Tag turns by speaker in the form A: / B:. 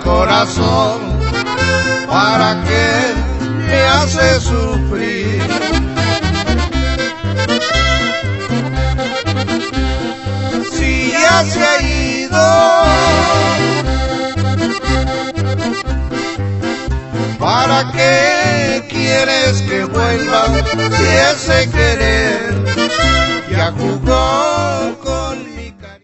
A: corazón, ¿para qué me hace sufrir? Si ya se ha ido, ¿para qué quieres que vuelva si ese querer